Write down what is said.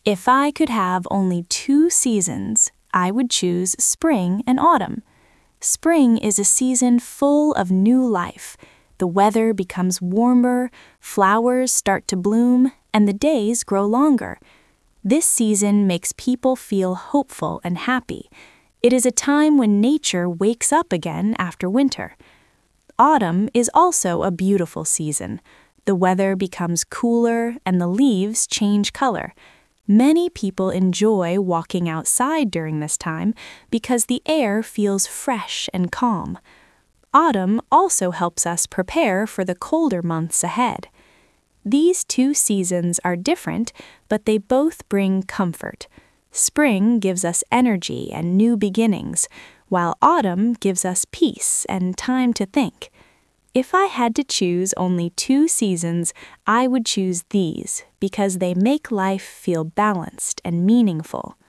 If I could have only two seasons, I would choose spring and autumn. Spring is a season full of new life. The weather becomes warmer, flowers start to bloom, and the days grow longer. This season makes people feel hopeful and happy. It is a time when nature wakes up again after winter. Autumn is also a beautiful season. The weather becomes cooler and the leaves change color. Many people enjoy walking outside during this time because the air feels fresh and calm. Autumn also helps us prepare for the colder months ahead. These two seasons are different, but they both bring comfort. Spring gives us energy and new beginnings, while autumn gives us peace and time to think. If I had to choose only two seasons, I would choose these because they make life feel balanced and meaningful.